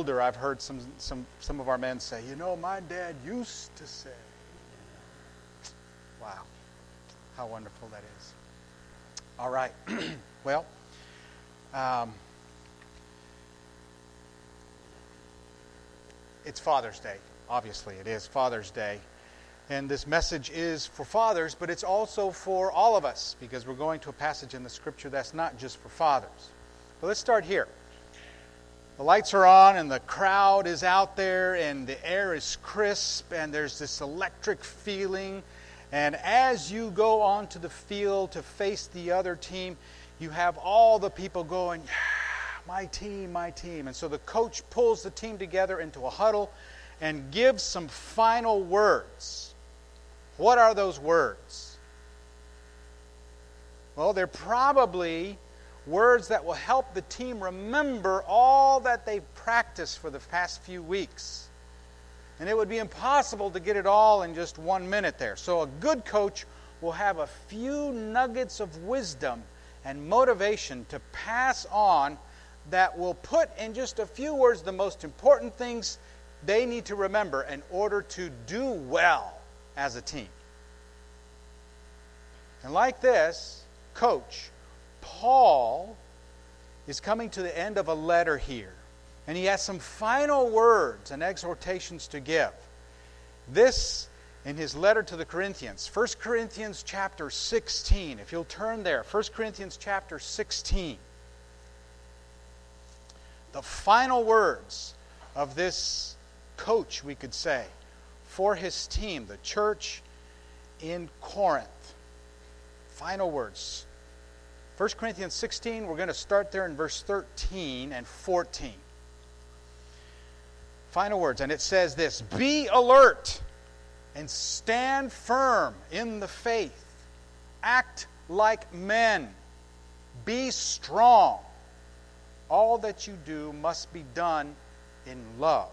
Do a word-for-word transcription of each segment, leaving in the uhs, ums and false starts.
older, I've heard some, some, some of our men say, you know, my dad used to say. Wow, how wonderful that is. All right, well, um, it's Father's Day. Obviously, it is Father's Day. And this message is for fathers, but it's also for all of us, because we're going to a passage in the Scripture that's not just for fathers. But let's start here. The lights are on, and the crowd is out there, and the air is crisp, and there's this electric feeling. And as you go onto the field to face the other team, you have all the people going, yeah, my team, my team. And so the coach pulls the team together into a huddle and gives some final words. What are those words? Well, they're probably words that will help the team remember all that they've practiced for the past few weeks. And it would be impossible to get it all in just one minute there. So a good coach will have a few nuggets of wisdom and motivation to pass on that will put in just a few words the most important things they need to remember in order to do well as a team. And like this, Coach Paul is coming to the end of a letter here. And he has some final words and exhortations to give. This in his letter to the Corinthians. First Corinthians chapter sixteen. If you'll turn there. First Corinthians chapter sixteen. The final words of this coach, we could say, for his team, the church in Corinth. Final words. First Corinthians sixteen, we're going to start there in verse thirteen and fourteen. Final words, and it says this: be alert and stand firm in the faith. Act like men. Be strong. All that you do must be done in love.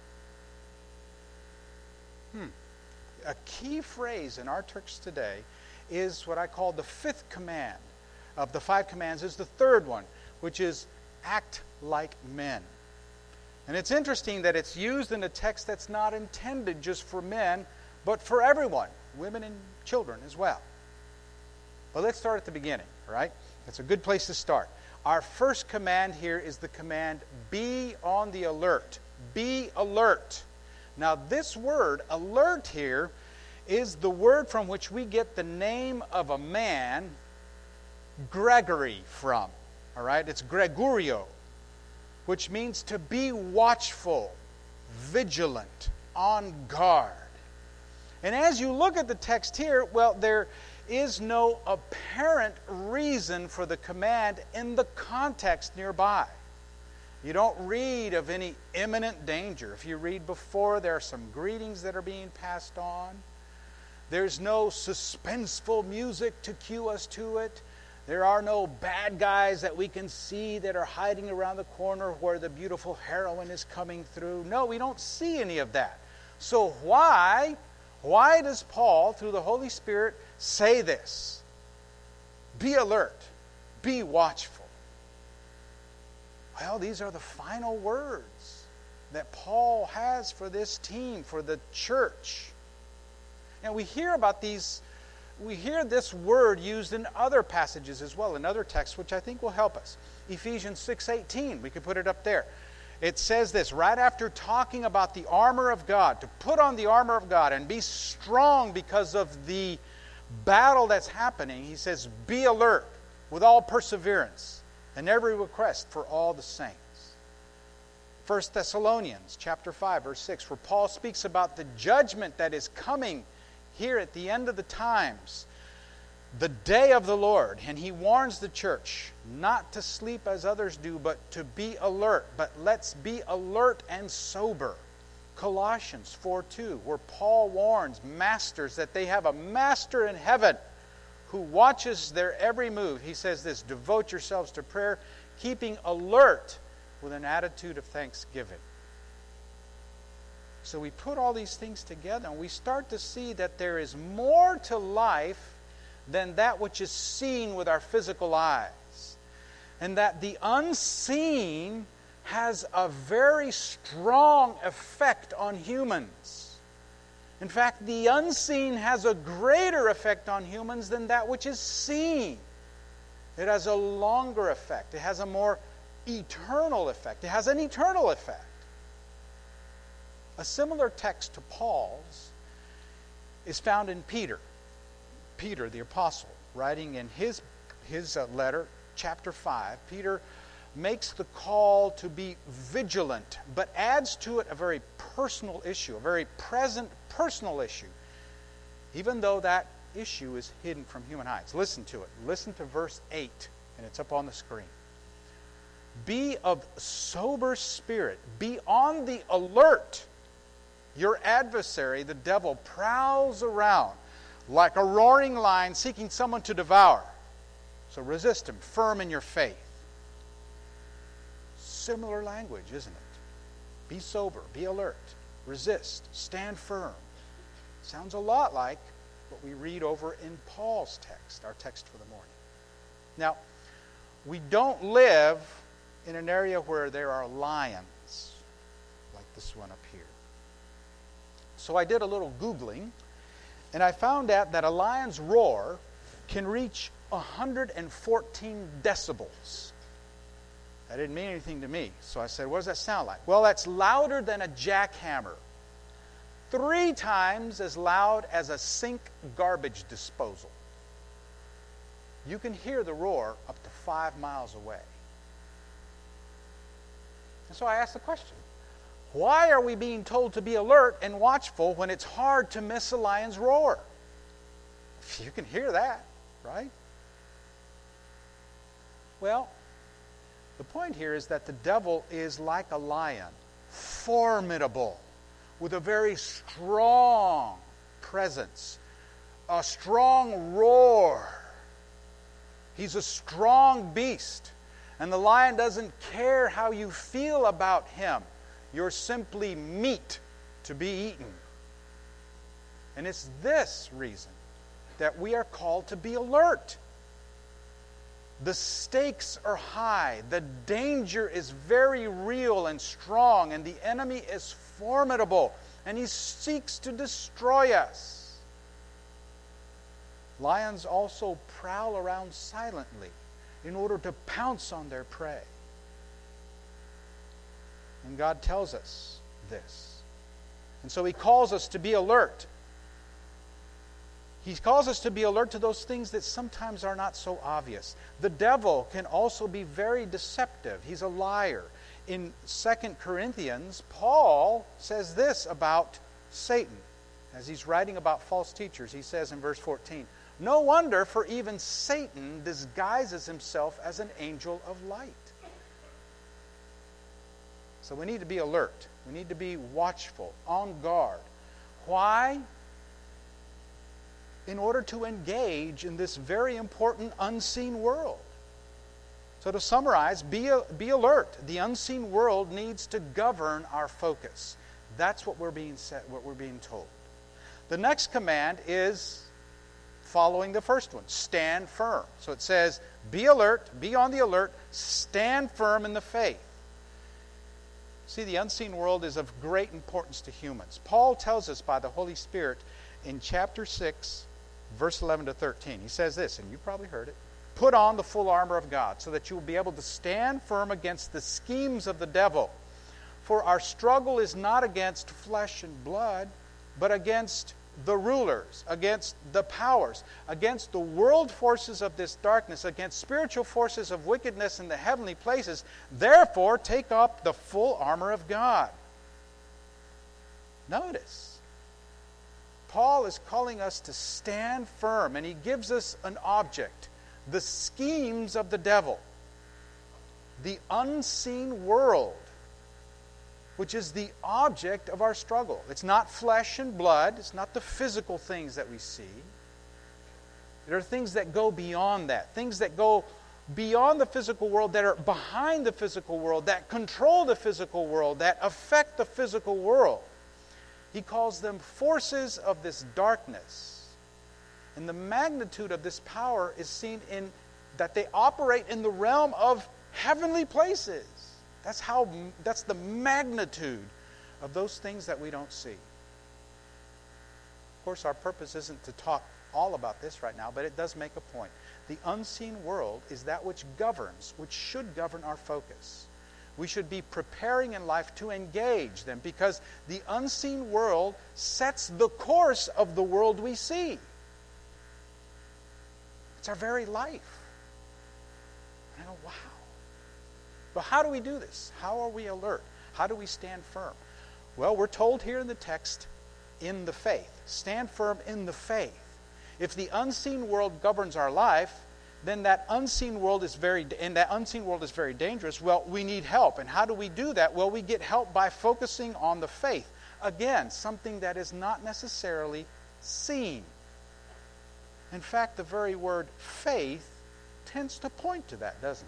Hmm. A key phrase in our text today is what I call the fifth command of the five commands, is the third one, which is act like men. And it's interesting that it's used in a text that's not intended just for men, but for everyone, women and children as well. But let's start at the beginning, all right? That's a good place to start. Our first command here is the command, be on the alert. Be alert. Now this word, alert here, is the word from which we get the name of a man, Gregory, from. All right? It's Gregorio, which means to be watchful, vigilant, on guard. And as you look at the text here, well, there is no apparent reason for the command in the context nearby. You don't read of any imminent danger. If you read before, there are some greetings that are being passed on. There's no suspenseful music to cue us to it. There are no bad guys that we can see that are hiding around the corner where the beautiful heroine is coming through. No, we don't see any of that. So why, why does Paul, through the Holy Spirit, say this? Be alert. Be watchful. Well, these are the final words that Paul has for this team, for the church. And we hear about these, we hear this word used in other passages as well, in other texts, which I think will help us. Ephesians six eighteen, we could put it up there. It says this, right after talking about the armor of God, to put on the armor of God and be strong because of the battle that's happening, he says, be alert with all perseverance and every request for all the saints. First Thessalonians chapter five, verse six, where Paul speaks about the judgment that is coming here at the end of the times, the day of the Lord. And he warns the church not to sleep as others do, but to be alert. But let's be alert and sober. Colossians four two, where Paul warns masters that they have a master in heaven who watches their every move. He says this, devote yourselves to prayer, keeping alert with an attitude of thanksgiving. So we put all these things together and we start to see that there is more to life than that which is seen with our physical eyes. And that the unseen has a very strong effect on humans. In fact, the unseen has a greater effect on humans than that which is seen. It has a longer effect. It has a more eternal effect. It has an eternal effect. A similar text to Paul's is found in Peter. Peter, the apostle, writing in his, his uh, letter, chapter five, Peter makes the call to be vigilant, but adds to it a very personal issue, a very present personal issue, even though that issue is hidden from human eyes. Listen to it. Listen to verse eight, and it's up on the screen. Be of sober spirit. Be on the alert. Your adversary, the devil, prowls around like a roaring lion seeking someone to devour. So resist him, firm in your faith. Similar language, isn't it? Be sober, be alert, resist, stand firm. Sounds a lot like what we read over in Paul's text, our text for the morning. Now, we don't live in an area where there are lions, like this one up here. So I did a little Googling, and I found out that a lion's roar can reach one hundred fourteen decibels. That didn't mean anything to me. So I said, what does that sound like? Well, that's louder than a jackhammer. Three times as loud as a sink garbage disposal. You can hear the roar up to five miles away. And so I asked the question, why are we being told to be alert and watchful when it's hard to miss a lion's roar? You can hear that, right? Well, the point here is that the devil is like a lion, formidable, with a very strong presence, a strong roar. He's a strong beast, and the lion doesn't care how you feel about him. You're simply meat to be eaten. And it's this reason that we are called to be alert. The stakes are high. The danger is very real and strong, and the enemy is formidable, and he seeks to destroy us. Lions also prowl around silently in order to pounce on their prey. And God tells us this. And so he calls us to be alert. He calls us to be alert to those things that sometimes are not so obvious. The devil can also be very deceptive. He's a liar. In Second Corinthians, Paul says this about Satan. As he's writing about false teachers, he says in verse fourteen, no wonder, for even Satan disguises himself as an angel of light. So we need to be alert. We need to be watchful, on guard. Why? In order to engage in this very important unseen world. So to summarize, be, be alert. The unseen world needs to govern our focus. That's what we're being set, what we're being told. The next command is following the first one. Stand firm. So it says, be alert, be on the alert, stand firm in the faith. See, the unseen world is of great importance to humans. Paul tells us by the Holy Spirit in chapter six, verse eleven to thirteen. He says this, and you probably heard it. Put on the full armor of God so that you will be able to stand firm against the schemes of the devil. For our struggle is not against flesh and blood, but against the rulers, against the powers, against the world forces of this darkness, against spiritual forces of wickedness in the heavenly places. Therefore, take up the full armor of God. Notice, Paul is calling us to stand firm, and he gives us an object. The schemes of the devil. The unseen world, which is the object of our struggle. It's not flesh and blood. It's not the physical things that we see. There are things that go beyond that. Things that go beyond the physical world, that are behind the physical world, that control the physical world, that affect the physical world. He calls them forces of this darkness. And the magnitude of this power is seen in that they operate in the realm of heavenly places. That's how, that's the magnitude of those things that we don't see. Of course, our purpose isn't to talk all about this right now, but it does make a point. The unseen world is that which governs, which should govern our focus. We should be preparing in life to engage them because the unseen world sets the course of the world we see. It's our very life. I go, wow. But how do we do this? How are we alert? How do we stand firm? Well, we're told here in the text, in the faith. Stand firm in the faith. If the unseen world governs our life, then that unseen world is very, and that unseen world is very dangerous. Well, we need help. And how do we do that? Well, we get help by focusing on the faith. Again, something that is not necessarily seen. In fact, the very word faith tends to point to that, doesn't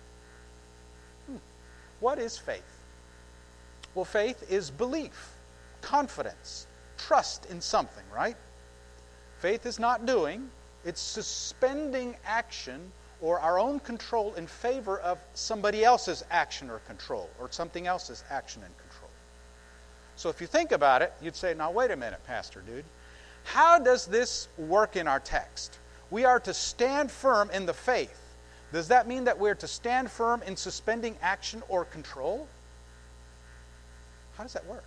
it? Hmm. What is faith? Well, faith is belief, confidence, trust in something, right? Faith is not doing. It's suspending action or our own control in favor of somebody else's action or control, or something else's action and control. So if you think about it, you'd say, now wait a minute, Pastor dude. How does this work in our text? We are to stand firm in the faith. Does that mean that we're to stand firm in suspending action or control? How does that work?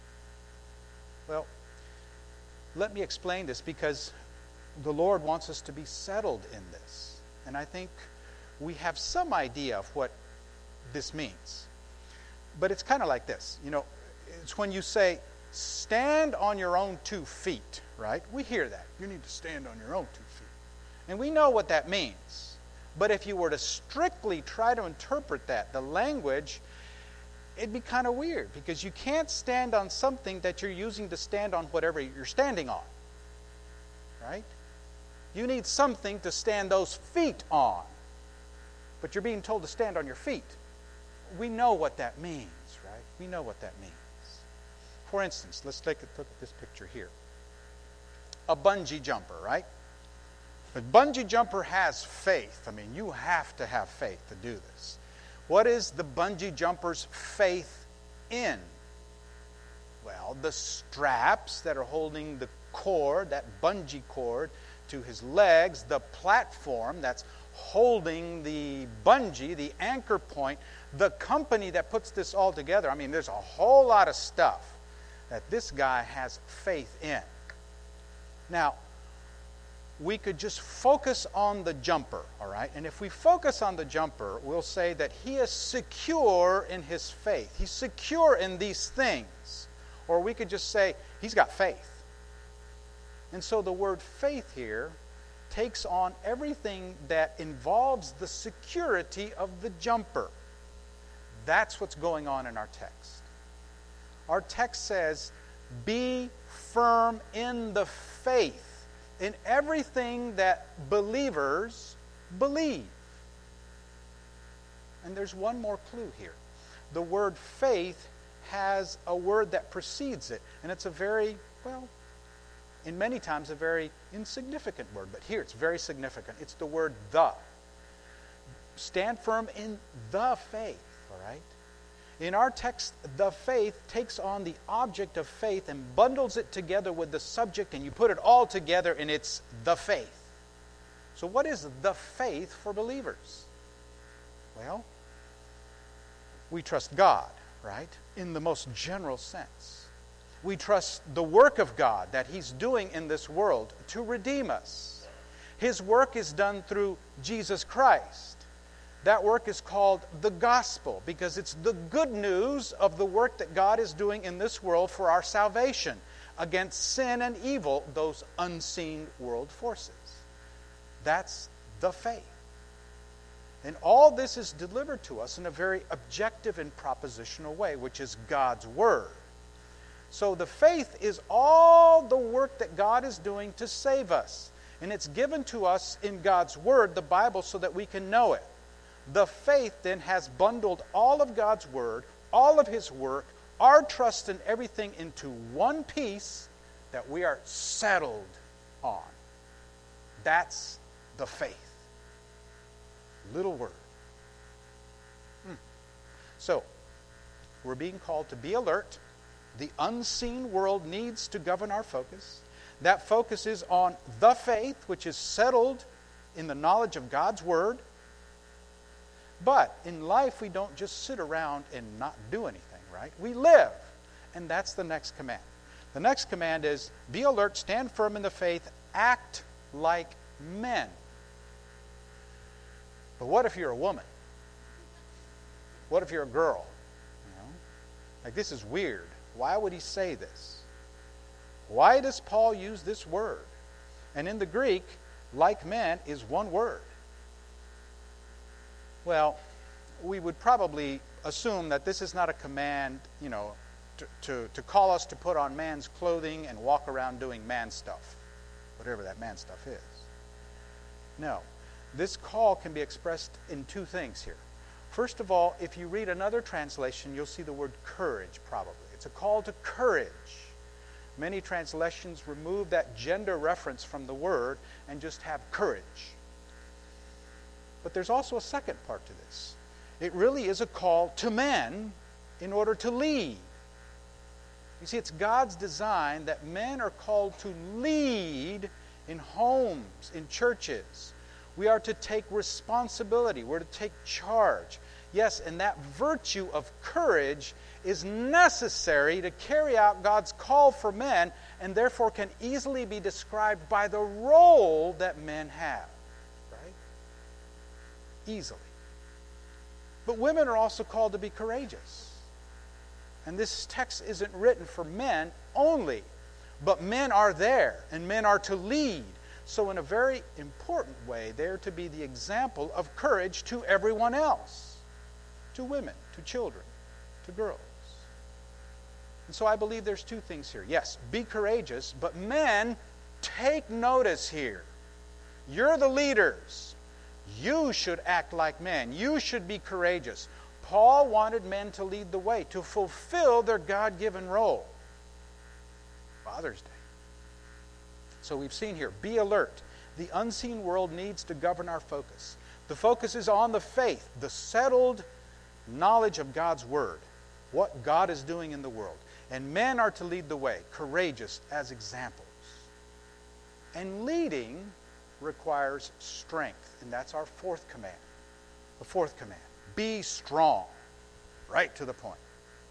Well, let me explain this because the Lord wants us to be settled in this. And I think we have some idea of what this means. But it's kind of like this. You know, it's when you say, stand on your own two feet, right? We hear that. You need to stand on your own two feet. And we know what that means. But if you were to strictly try to interpret that, the language, it'd be kind of weird because you can't stand on something that you're using to stand on whatever you're standing on. Right? You need something to stand those feet on. But you're being told to stand on your feet. We know what that means, right? We know what that means. For instance, let's take a look at this picture here. A bungee jumper, right? A bungee jumper has faith. I mean, you have to have faith to do this. What is the bungee jumper's faith in? Well, the straps that are holding the cord, that bungee cord, to his legs, the platform that's holding the bungee, the anchor point, the company that puts this all together. I mean, there's a whole lot of stuff that this guy has faith in. Now, we could just focus on the jumper, all right? And if we focus on the jumper, we'll say that he is secure in his faith. He's secure in these things. Or we could just say, he's got faith. And so the word faith here takes on everything that involves the security of the jumper. That's what's going on in our text. Our text says, be firm in the faith, in everything that believers believe. And there's one more clue here. The word faith has a word that precedes it. And it's a very, well, in many times a very insignificant word. But here it's very significant. It's the word the. Stand firm in the faith, all right? In our text, the faith takes on the object of faith and bundles it together with the subject, and you put it all together, and it's the faith. So what is the faith for believers? Well, we trust God, right? In the most general sense. We trust the work of God that He's doing in this world to redeem us. His work is done through Jesus Christ. That work is called the gospel because it's the good news of the work that God is doing in this world for our salvation against sin and evil, those unseen world forces. That's the faith. And all this is delivered to us in a very objective and propositional way, which is God's Word. So the faith is all the work that God is doing to save us. And it's given to us in God's Word, the Bible, so that we can know it. The faith then has bundled all of God's Word, all of His work, our trust in everything into one piece that we are settled on. That's the faith. Little word. Hmm. So, we're being called to be alert. The unseen world needs to govern our focus. That focus is on the faith, which is settled in the knowledge of God's Word. But in life, we don't just sit around and not do anything, right? We live. And that's the next command. The next command is, be alert, stand firm in the faith, act like men. But what if you're a woman? What if you're a girl? You know? Like, this is weird. Why would he say this? Why does Paul use this word? And in the Greek, like men is one word. Well, we would probably assume that this is not a command, you know, to, to, to call us to put on man's clothing and walk around doing man stuff, whatever that man stuff is. No. This call can be expressed in two things here. First of all, if you read another translation, you'll see the word courage, probably. It's a call to courage. Many translations remove that gender reference from the word and just have courage. But there's also a second part to this. It really is a call to men in order to lead. You see, it's God's design that men are called to lead in homes, in churches. We are to take responsibility. We're to take charge. Yes, and that virtue of courage is necessary to carry out God's call for men, and therefore can easily be described by the role that men have. Right? Easily. But women are also called to be courageous. And this text isn't written for men only, but men are there, and men are to lead. So in a very important way, they're to be the example of courage to everyone else. To women, to children, to girls. And so I believe there's two things here. Yes, be courageous, but men, take notice here. You're the leaders. You should act like men. You should be courageous. Paul wanted men to lead the way, to fulfill their God-given role. Father's Day. So we've seen here, be alert. The unseen world needs to govern our focus. The focus is on the faith, the settled knowledge of God's Word, what God is doing in the world. And men are to lead the way, courageous as examples. And leading requires strength, and that's our fourth command. The fourth command, be strong. Right to the point.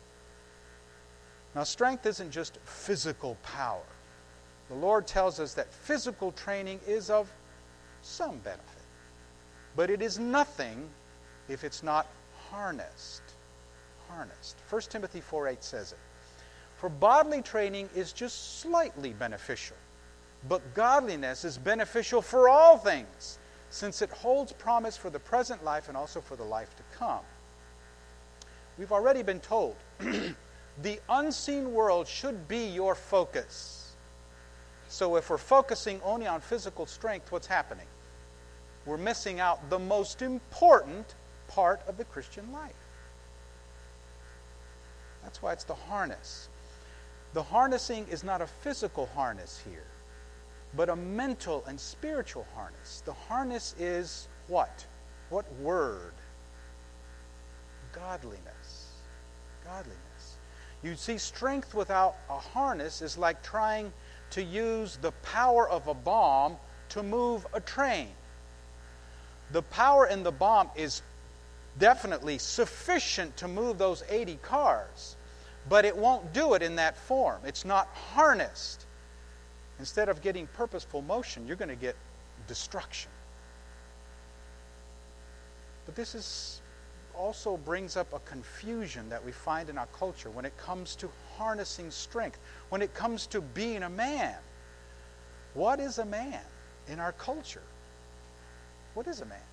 Now, strength isn't just physical power. The Lord tells us that physical training is of some benefit. But it is nothing if it's not harnessed. Harnessed. First Timothy four eight says it. For bodily training is just slightly beneficial, but godliness is beneficial for all things, since it holds promise for the present life and also for the life to come. We've already been told the unseen world should be your focus. So if we're focusing only on physical strength, what's happening? We're missing out the most important part of the Christian life. That's why it's the harness. The harnessing is not a physical harness here, but a mental and spiritual harness. The harness is what? What word? Godliness. Godliness. You see, strength without a harness is like trying to use the power of a bomb to move a train. The power in the bomb is definitely sufficient to move those eighty cars, but it won't do it in that form. It's not harnessed. Instead of getting purposeful motion, you're going to get destruction. But this is also brings up a confusion that we find in our culture when it comes to harnessing strength, when it comes to being a man. What is a man in our culture? What is a man?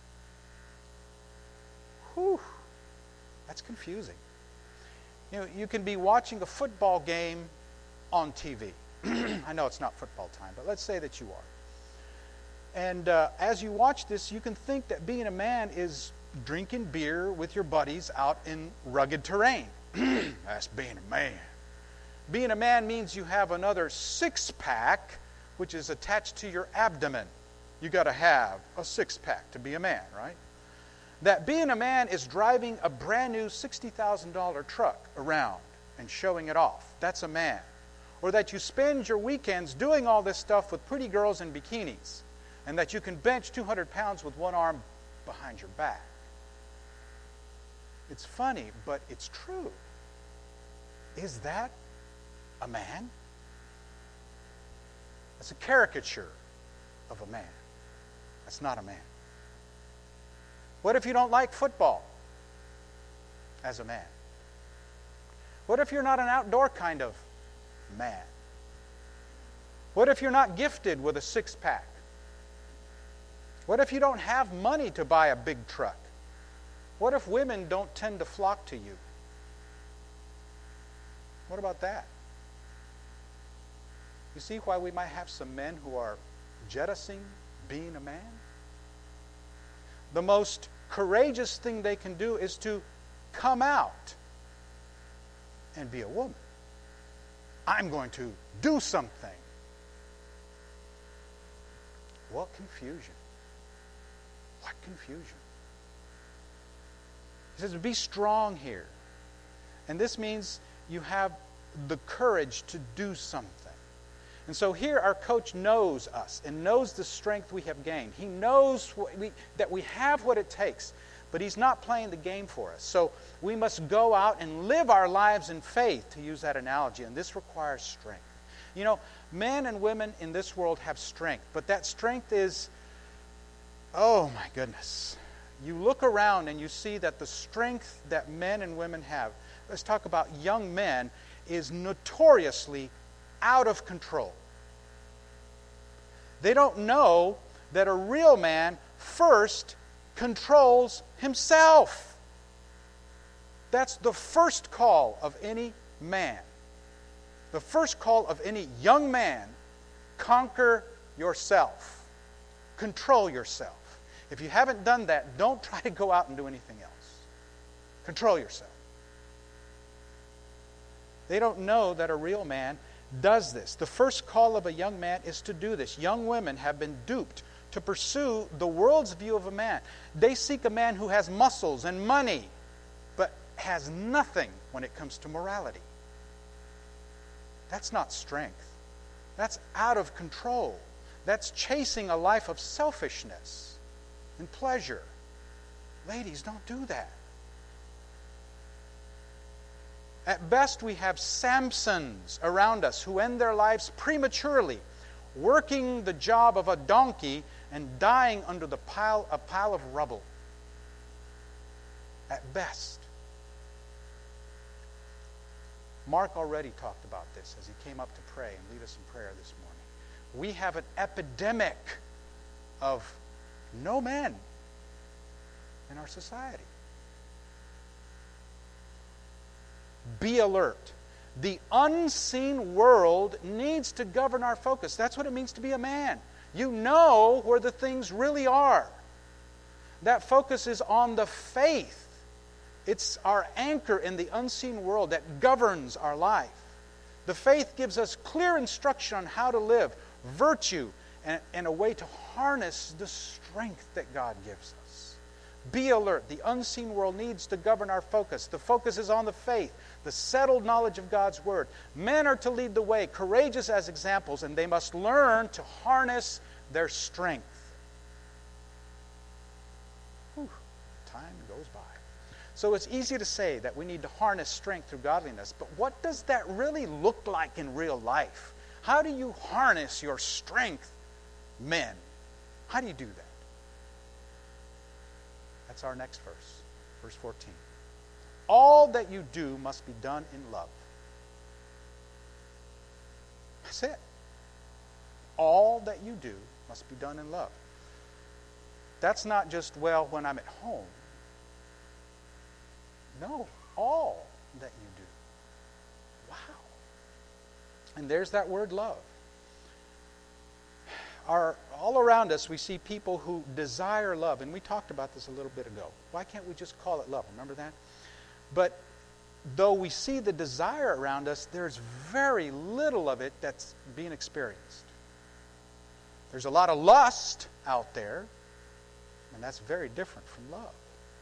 Whew, that's confusing. You know, you can be watching a football game on T V. I know it's not football time, but let's say that you are. And uh, as you watch this, you can think that being a man is drinking beer with your buddies out in rugged terrain. That's being a man. Being a man means you have another six-pack, which is attached to your abdomen. You got to have a six-pack to be a man, right? that being a man is driving a brand new sixty thousand dollars truck around and showing it off. That's a man. Or that you spend your weekends doing all this stuff with pretty girls in bikinis, and that you can bench two hundred pounds with one arm behind your back. It's funny, but it's true. Is that a man? That's a caricature of a man. That's not a man. What if you don't like football as a man? What if you're not an outdoor kind of man? What if you're not gifted with a six-pack? What if you don't have money to buy a big truck? What if women don't tend to flock to you? What about that? You see why we might have some men who are jettisoning being a man? The most courageous thing they can do is to come out and be a woman. I'm going to do something. What confusion. What confusion. He says, be strong here. And this means you have the courage to do something. And so here our coach knows us and knows the strength we have gained. He knows what we, that we have what it takes, but he's not playing the game for us. So we must go out and live our lives in faith, to use that analogy, and this requires strength. You know, men and women in this world have strength, but that strength is, oh my goodness. You look around and you see that the strength that men and women have, let's talk about young men, is notoriously out of control. They don't know that a real man first controls himself. That's the first call of any man. The first call of any young man: conquer yourself. Control yourself. If you haven't done that, don't try to go out and do anything else. Control yourself. They don't know that a real man does this. The first call of a young man is to do this. Young women have been duped to pursue the world's view of a man. They seek a man who has muscles and money, but has nothing when it comes to morality. That's not strength. That's out of control. That's chasing a life of selfishness and pleasure. Ladies, don't do that. At best, we have Samsons around us who end their lives prematurely, working the job of a donkey and dying under the pile, a pile of rubble. At best. Mark already talked about this as he came up to pray and lead us in prayer this morning. We have an epidemic of no men in our society. Be alert. The unseen world needs to govern our focus. That's what it means to be a man. You know where the things really are. That focus is on the faith. It's our anchor in the unseen world that governs our life. The faith gives us clear instruction on how to live, virtue, and, and a way to harness the strength that God gives us. Be alert. The unseen world needs to govern our focus. The focus is on the faith, the settled knowledge of God's Word. Men are to lead the way, courageous as examples, and they must learn to harness their strength. Whew, time goes by. So it's easy to say that we need to harness strength through godliness, but what does that really look like in real life? How do you harness your strength, men? How do you do that? That's our next verse, verse fourteen. All that you do must be done in love. That's it. All that you do must be done in love. That's not just, well, when I'm at home. No, all that you do. Wow. And there's that word love. Our, all around us we see people who desire love, and we talked about this a little bit ago. Why can't we just call it love? Remember that? But though we see the desire around us, there's very little of it that's being experienced. There's a lot of lust out there, and that's very different from love.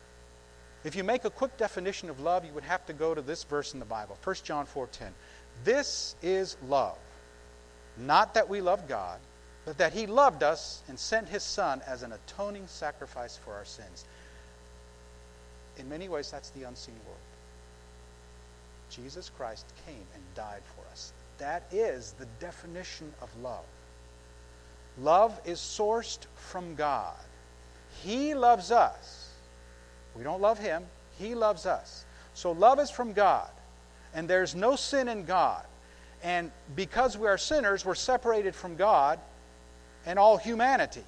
If you make a quick definition of love, you would have to go to this verse in the Bible, First John four ten. This is love, not that we love God, but that He loved us and sent His Son as an atoning sacrifice for our sins. In many ways, that's the unseen world. Jesus Christ came and died for us. That is the definition of love. Love is sourced from God. He loves us. We don't love Him. He loves us. So love is from God. And there's no sin in God. And because we are sinners, we're separated from God and all humanity.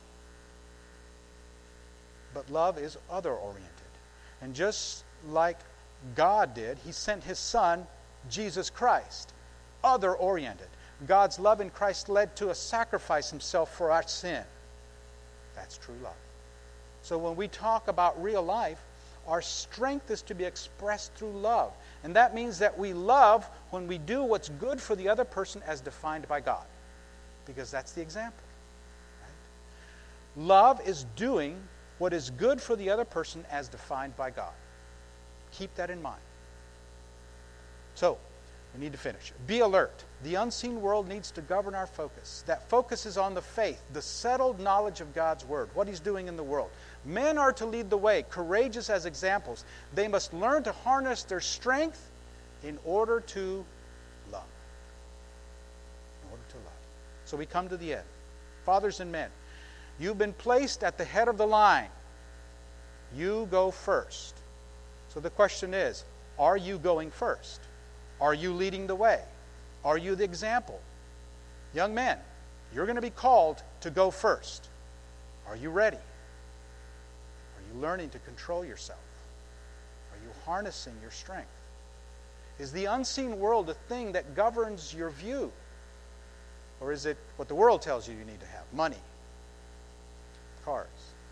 But love is other-oriented. And just like God did, He sent His Son, Jesus Christ, other-oriented. God's love in Christ led to a sacrifice Himself for our sin. That's true love. So when we talk about real life, our strength is to be expressed through love. And that means that we love when we do what's good for the other person as defined by God. Because that's the example. Right? Love is doing what is good for the other person as defined by God. Keep that in mind. So, we need to finish. Be alert. The unseen world needs to govern our focus. That focus is on the faith, the settled knowledge of God's Word, what He's doing in the world. Men are to lead the way, courageous as examples. They must learn to harness their strength in order to love. In order to love. So we come to the end. Fathers and men, you've been placed at the head of the line. You go first. So the question is, are you going first? Are you leading the way? Are you the example? Young men, you're going to be called to go first. Are you ready? Are you learning to control yourself? Are you harnessing your strength? Is the unseen world a thing that governs your view? Or is it what the world tells you you need to have? Money, cars.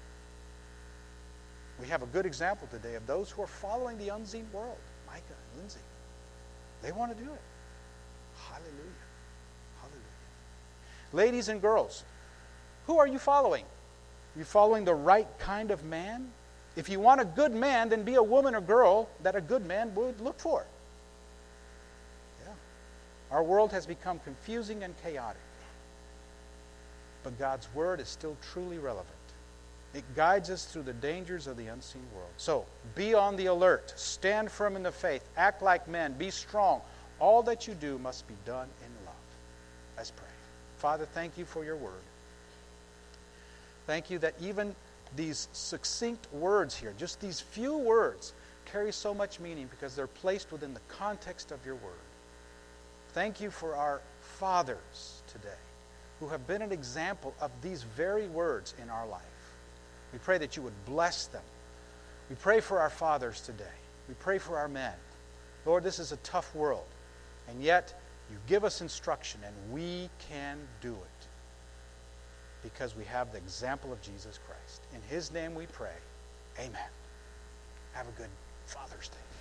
We have a good example today of those who are following the unseen world. Micah and Lindsay. They want to do it. Hallelujah. Hallelujah. Ladies and girls, who are you following? Are you following the right kind of man? If you want a good man, then be a woman or girl that a good man would look for. Yeah. Our world has become confusing and chaotic. But God's Word is still truly relevant. It guides us through the dangers of the unseen world. So, be on the alert. Stand firm in the faith. Act like men. Be strong. All that you do must be done in love. Let's pray. Father, thank you for your word. Thank you that even these succinct words here, just these few words, carry so much meaning because they're placed within the context of your word. Thank you for our fathers today who have been an example of these very words in our life. We pray that you would bless them. We pray for our fathers today. We pray for our men. Lord, this is a tough world, and yet you give us instruction, and we can do it because we have the example of Jesus Christ. In His name we pray. Amen. Have a good Father's Day.